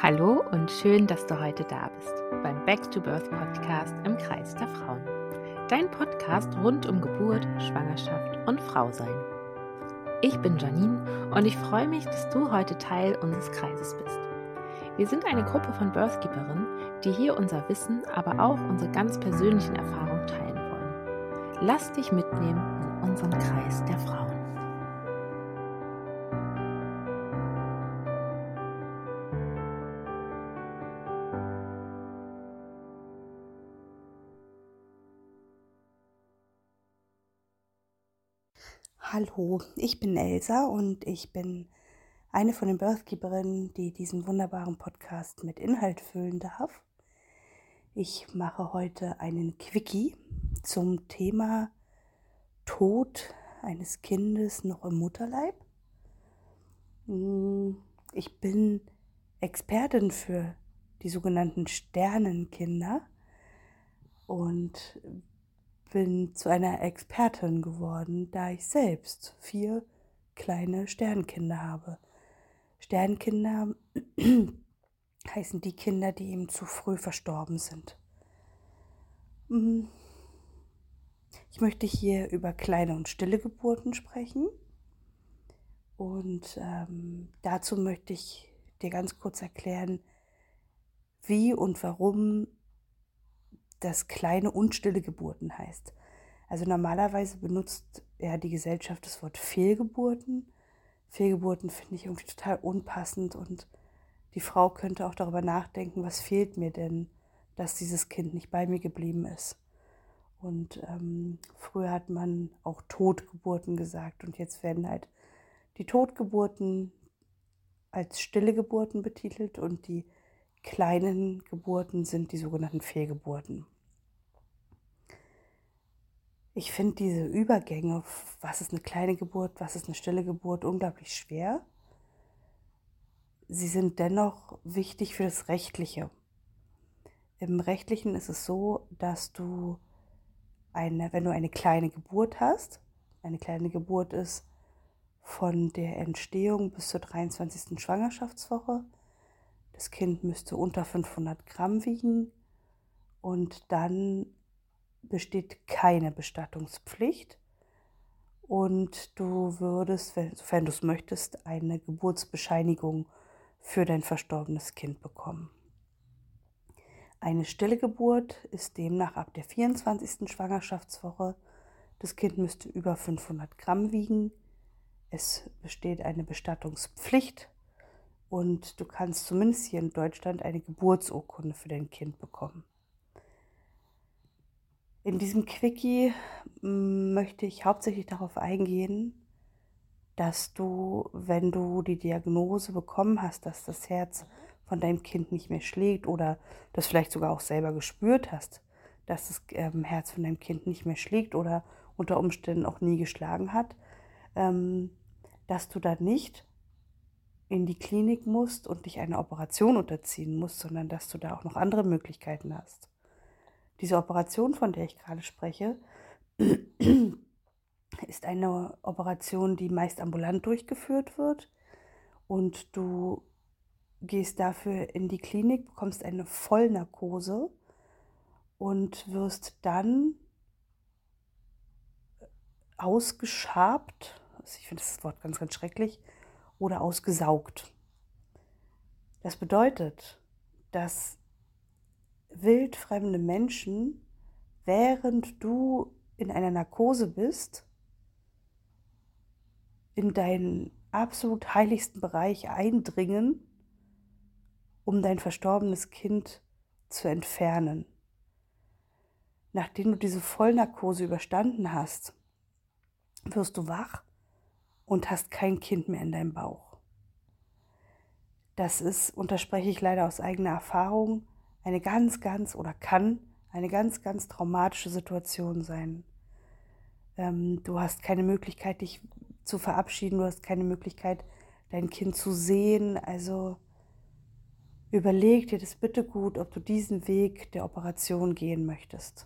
Hallo und schön, dass du heute da bist beim Back to Birth Podcast im Kreis der Frauen. Dein Podcast rund um Geburt, Schwangerschaft und Frausein. Ich bin Janine und ich freue mich, dass du heute Teil unseres Kreises bist. Wir sind eine Gruppe von Birthkeeperinnen, die hier unser Wissen, aber auch unsere ganz persönlichen Erfahrungen teilen wollen. Lass dich mitnehmen in unseren Kreis der Frauen. Hallo, ich bin Elsa und ich bin eine von den Birthkeeperinnen, die diesen wunderbaren Podcast mit Inhalt füllen darf. Ich mache heute einen Quickie zum Thema Tod eines Kindes noch im Mutterleib. Ich bin Expertin für die sogenannten Sternenkinder und bin zu einer Expertin geworden, da ich selbst 4 kleine Sternkinder habe. Sternkinder heißen die Kinder, die eben zu früh verstorben sind. Ich möchte hier über kleine und stille Geburten sprechen. Und dazu möchte ich dir ganz kurz erklären, wie und warum das kleine und stille Geburten heißt. Also normalerweise benutzt ja die Gesellschaft das Wort Fehlgeburten. Fehlgeburten finde ich irgendwie total unpassend und die Frau könnte auch darüber nachdenken, was fehlt mir denn, dass dieses Kind nicht bei mir geblieben ist. Und früher hat man auch Totgeburten gesagt und jetzt werden halt die Totgeburten als stille Geburten betitelt und die kleinen Geburten sind die sogenannten Fehlgeburten. Ich finde diese Übergänge, was ist eine kleine Geburt, was ist eine stille Geburt, unglaublich schwer. Sie sind dennoch wichtig für das Rechtliche. Im Rechtlichen ist es so, dass wenn du eine kleine Geburt hast, eine kleine Geburt ist von der Entstehung bis zur 23. Schwangerschaftswoche, das Kind müsste unter 500 Gramm wiegen und dann besteht keine Bestattungspflicht und du würdest, sofern du es möchtest, eine Geburtsbescheinigung für dein verstorbenes Kind bekommen. Eine stille Geburt ist demnach ab der 24. Schwangerschaftswoche. Das Kind müsste über 500 Gramm wiegen. Es besteht eine Bestattungspflicht und du kannst zumindest hier in Deutschland eine Geburtsurkunde für dein Kind bekommen. In diesem Quickie möchte ich hauptsächlich darauf eingehen, dass du, wenn du die Diagnose bekommen hast, dass das Herz von deinem Kind nicht mehr schlägt oder das vielleicht sogar auch selber gespürt hast, dass das Herz von deinem Kind nicht mehr schlägt oder unter Umständen auch nie geschlagen hat, dass du dann nicht in die Klinik musst und dich einer Operation unterziehen musst, sondern dass du da auch noch andere Möglichkeiten hast. Diese Operation, von der ich gerade spreche, ist eine Operation, die meist ambulant durchgeführt wird und du gehst dafür in die Klinik, bekommst eine Vollnarkose und wirst dann ausgeschabt, also ich finde das Wort ganz, ganz schrecklich, oder ausgesaugt. Das bedeutet, dass wildfremde Menschen, während du in einer Narkose bist, in deinen absolut heiligsten Bereich eindringen, um dein verstorbenes Kind zu entfernen. Nachdem du diese Vollnarkose überstanden hast, wirst du wach und hast kein Kind mehr in deinem Bauch. Das ist, unterspreche ich leider aus eigener Erfahrung, kann eine ganz, ganz traumatische Situation sein. Du hast keine Möglichkeit, dich zu verabschieden, du hast keine Möglichkeit, dein Kind zu sehen. Also überleg dir das bitte gut, ob du diesen Weg der Operation gehen möchtest.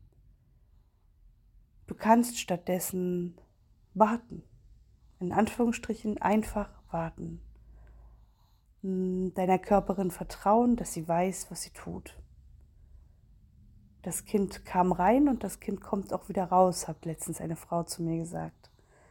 Du kannst stattdessen warten. In Anführungsstrichen einfach warten. deiner Körperin vertrauen, dass sie weiß, was sie tut. Das Kind kam rein und das Kind kommt auch wieder raus, hat letztens eine Frau zu mir gesagt.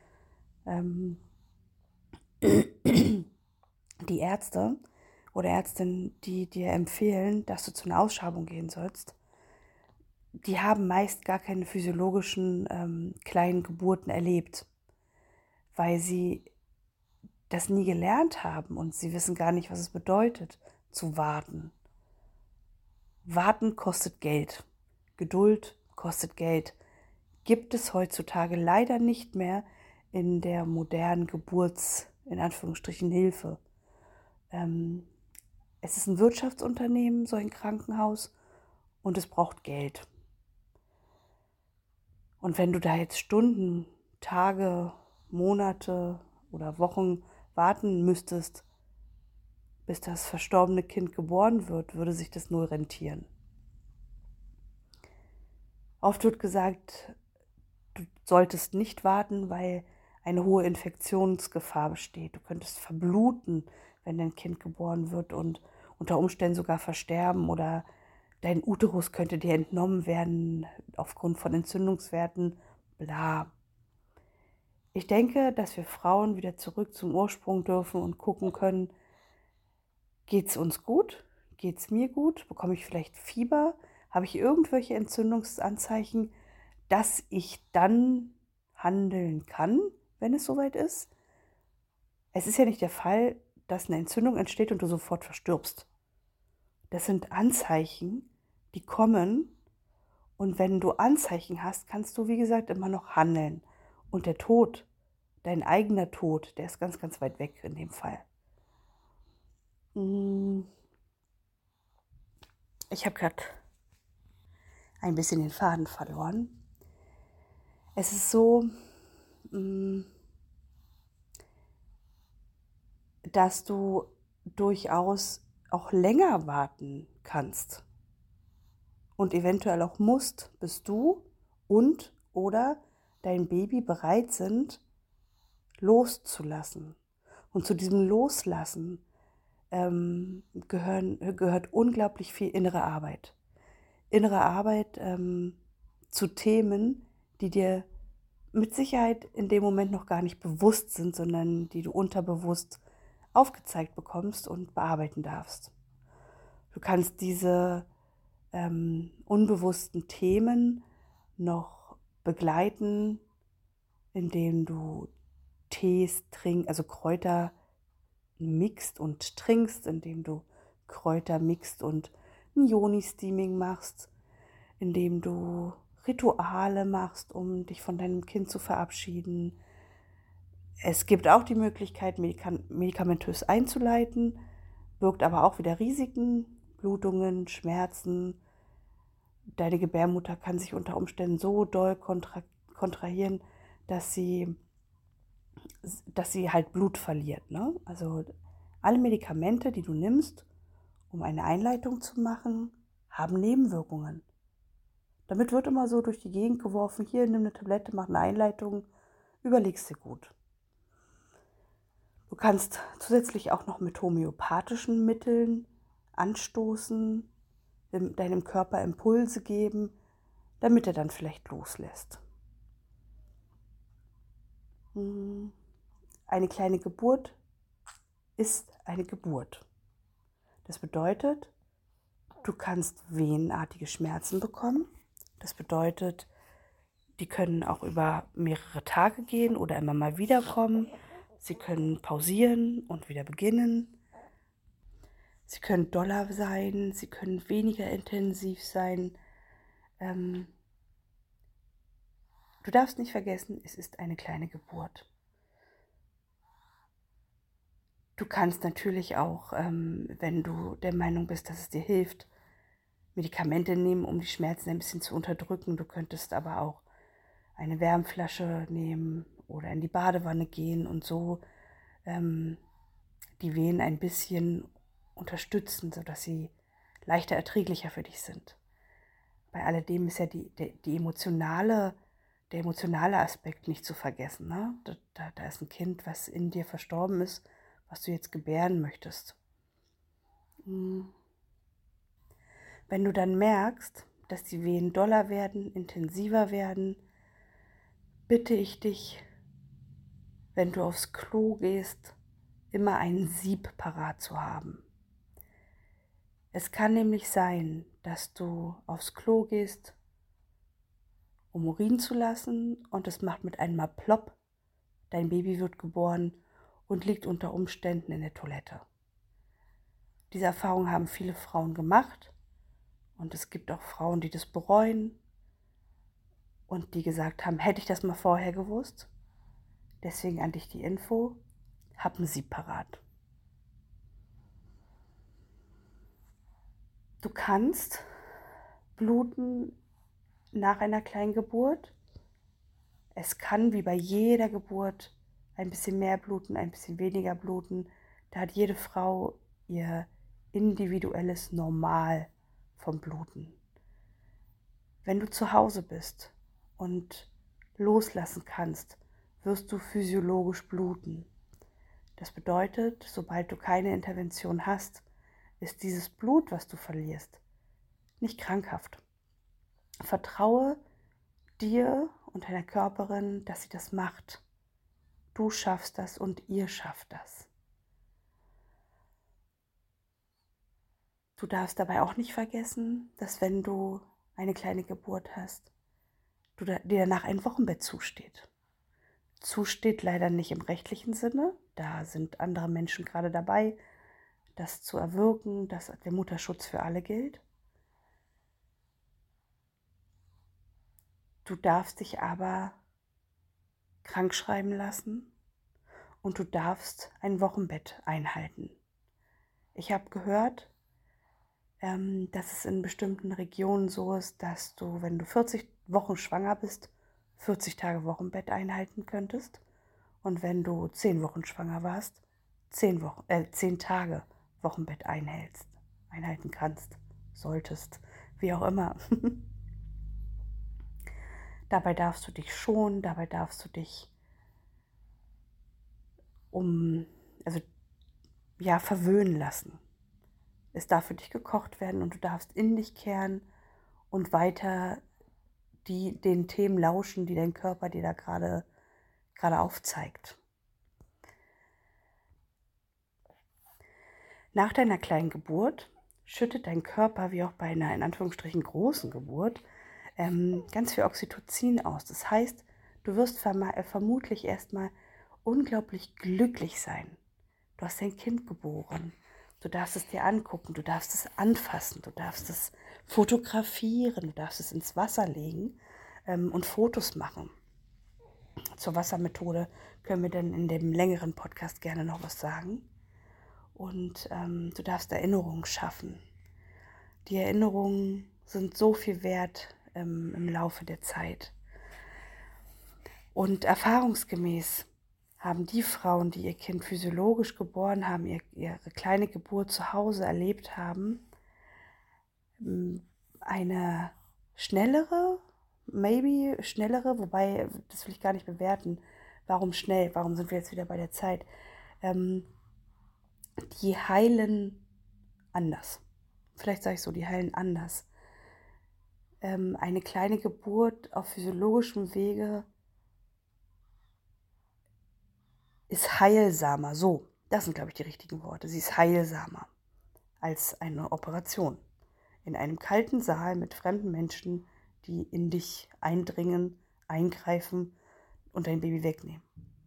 Die Ärzte oder Ärztinnen, die dir empfehlen, dass du zu einer Ausschabung gehen sollst, die haben meist gar keine physiologischen kleinen Geburten erlebt, weil sie das nie gelernt haben und sie wissen gar nicht, was es bedeutet, zu warten. Warten kostet Geld. Geduld kostet Geld. Gibt es heutzutage leider nicht mehr in der modernen in Anführungsstrichen, Hilfe. Es ist ein Wirtschaftsunternehmen, so ein Krankenhaus, und es braucht Geld. Und wenn du da jetzt Stunden, Tage, Monate oder Wochen warten müsstest, bis das verstorbene Kind geboren wird, würde sich das null rentieren. Oft wird gesagt, du solltest nicht warten, weil eine hohe Infektionsgefahr besteht. Du könntest verbluten, wenn dein Kind geboren wird und unter Umständen sogar versterben oder dein Uterus könnte dir entnommen werden aufgrund von Entzündungswerten, bla. Ich denke, dass wir Frauen wieder zurück zum Ursprung dürfen und gucken können, geht's uns gut? Geht's mir gut? Bekomme ich vielleicht Fieber? Habe ich irgendwelche Entzündungsanzeichen, dass ich dann handeln kann, wenn es soweit ist? Es ist ja nicht der Fall, dass eine Entzündung entsteht und du sofort verstirbst. Das sind Anzeichen, die kommen, und wenn du Anzeichen hast, kannst du, wie gesagt, immer noch handeln. Und der Tod, dein eigener Tod, der ist ganz, ganz weit weg in dem Fall. Ich habe gerade ein bisschen den Faden verloren. Es ist so, dass du durchaus auch länger warten kannst und eventuell auch musst, bis du und oder dein Baby bereit sind, loszulassen. Und zu diesem Loslassen gehört unglaublich viel innere Arbeit. Innere Arbeit zu Themen, die dir mit Sicherheit in dem Moment noch gar nicht bewusst sind, sondern die du unterbewusst aufgezeigt bekommst und bearbeiten darfst. Du kannst diese unbewussten Themen noch begleiten, indem du Tees trinkst, also Kräuter mixt und trinkst, indem du Kräuter mixt und ein Yoni-Steaming machst, indem du Rituale machst, um dich von deinem Kind zu verabschieden. Es gibt auch die Möglichkeit, medikamentös einzuleiten, birgt aber auch wieder Risiken, Blutungen, Schmerzen. Deine Gebärmutter kann sich unter Umständen so doll kontrahieren, dass sie halt Blut verliert. Ne? Also alle Medikamente, die du nimmst, um eine Einleitung zu machen, haben Nebenwirkungen. Damit wird immer so durch die Gegend geworfen, hier, nimm eine Tablette, mach eine Einleitung, überlegst dir gut. Du kannst zusätzlich auch noch mit homöopathischen Mitteln anstoßen, deinem Körper Impulse geben, damit er dann vielleicht loslässt. Eine kleine Geburt ist eine Geburt. Das bedeutet, du kannst wehenartige Schmerzen bekommen. Das bedeutet, die können auch über mehrere Tage gehen oder immer mal wieder kommen. Sie können pausieren und wieder beginnen. Sie können doller sein, sie können weniger intensiv sein. Du darfst nicht vergessen, es ist eine kleine Geburt. Du kannst natürlich auch, wenn du der Meinung bist, dass es dir hilft, Medikamente nehmen, um die Schmerzen ein bisschen zu unterdrücken. Du könntest aber auch eine Wärmflasche nehmen oder in die Badewanne gehen und so die Wehen ein bisschen unterstützen, sodass sie leichter erträglicher für dich sind. Bei alledem ist ja der emotionale Aspekt nicht zu vergessen. Ne? Da ist ein Kind, was in dir verstorben ist, was du jetzt gebären möchtest. Wenn du dann merkst, dass die Wehen doller werden, intensiver werden, bitte ich dich, wenn du aufs Klo gehst, immer ein Sieb parat zu haben. Es kann nämlich sein, dass du aufs Klo gehst, um Urin zu lassen, und es macht mit einem Mal plopp, dein Baby wird geboren und liegt unter Umständen in der Toilette. Diese Erfahrung haben viele Frauen gemacht und es gibt auch Frauen, die das bereuen und die gesagt haben, hätte ich das mal vorher gewusst. Deswegen an dich die Info, hab ein Sieb parat. Du kannst bluten nach einer Kleingeburt. Es kann wie bei jeder Geburt ein bisschen mehr bluten, ein bisschen weniger bluten. Da hat jede Frau ihr individuelles Normal vom Bluten. Wenn du zu Hause bist und loslassen kannst, wirst du physiologisch bluten. Das bedeutet, sobald du keine Intervention hast, ist dieses Blut, was du verlierst, nicht krankhaft. Vertraue dir und deiner Körperin, dass sie das macht. Du schaffst das und ihr schafft das. Du darfst dabei auch nicht vergessen, dass wenn du eine kleine Geburt hast, dir danach ein Wochenbett zusteht. Zusteht leider nicht im rechtlichen Sinne. Da sind andere Menschen gerade dabei, das zu erwirken, dass der Mutterschutz für alle gilt. Du darfst dich aber krank schreiben lassen und du darfst ein Wochenbett einhalten. Ich habe gehört, dass es in bestimmten Regionen so ist, dass du, wenn du 40 Wochen schwanger bist, 40 Tage Wochenbett einhalten könntest. Und wenn du 10 Wochen schwanger warst, 10 Tage Wochenbett einhalten kannst, solltest, wie auch immer. Dabei darfst du dich schonen, dabei darfst du dich verwöhnen lassen. Es darf für dich gekocht werden und du darfst in dich kehren und weiter den Themen lauschen, die dein Körper dir da gerade aufzeigt. Nach deiner kleinen Geburt schüttet dein Körper, wie auch bei einer in Anführungsstrichen großen Geburt, ganz viel Oxytocin aus. Das heißt, du wirst vermutlich erstmal unglaublich glücklich sein. Du hast dein Kind geboren. Du darfst es dir angucken, du darfst es anfassen, du darfst es fotografieren, du darfst es ins Wasser legen und Fotos machen. Zur Wassermethode können wir dann in dem längeren Podcast gerne noch was sagen. Und du darfst Erinnerungen schaffen. Die Erinnerungen sind so viel wert im Laufe der Zeit. Und erfahrungsgemäß haben die Frauen, die ihr Kind physiologisch geboren haben, ihre kleine Geburt zu Hause erlebt haben, eine schnellere, wobei, das will ich gar nicht bewerten. Warum schnell? Warum sind wir jetzt wieder bei der Zeit? Die heilen anders. Vielleicht sage ich so, die heilen anders. Eine kleine Geburt auf physiologischem Wege ist heilsamer. So, das sind, glaube ich, die richtigen Worte. Sie ist heilsamer als eine Operation. In einem kalten Saal mit fremden Menschen, die in dich eindringen, eingreifen und dein Baby wegnehmen.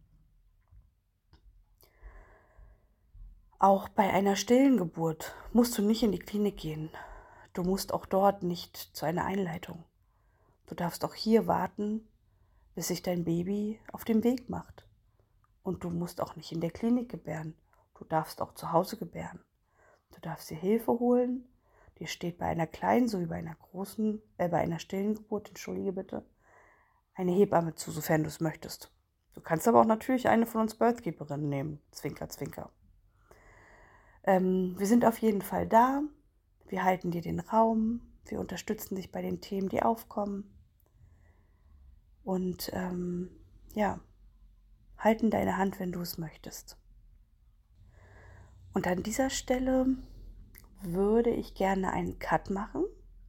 Auch bei einer stillen Geburt musst du nicht in die Klinik gehen. Du musst auch dort nicht zu einer Einleitung. Du darfst auch hier warten, bis sich dein Baby auf den Weg macht. Und du musst auch nicht in der Klinik gebären. Du darfst auch zu Hause gebären. Du darfst dir Hilfe holen. Dir steht bei einer kleinen sowie bei einer stillen Geburt, entschuldige bitte, eine Hebamme zu, sofern du es möchtest. Du kannst aber auch natürlich eine von uns Birthkeeperinnen nehmen. Zwinker, zwinker. Wir sind auf jeden Fall da. Wir halten dir den Raum. Wir unterstützen dich bei den Themen, die aufkommen. Und halten deine Hand, wenn du es möchtest. Und an dieser Stelle würde ich gerne einen Cut machen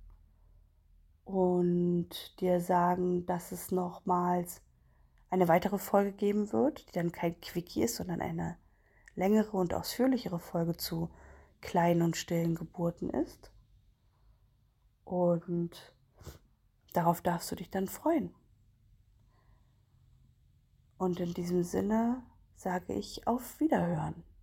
und dir sagen, dass es nochmals eine weitere Folge geben wird, die dann kein Quickie ist, sondern eine längere und ausführlichere Folge zu kleinen und stillen Geburten ist. Und darauf darfst du dich dann freuen. Und in diesem Sinne sage ich auf Wiederhören.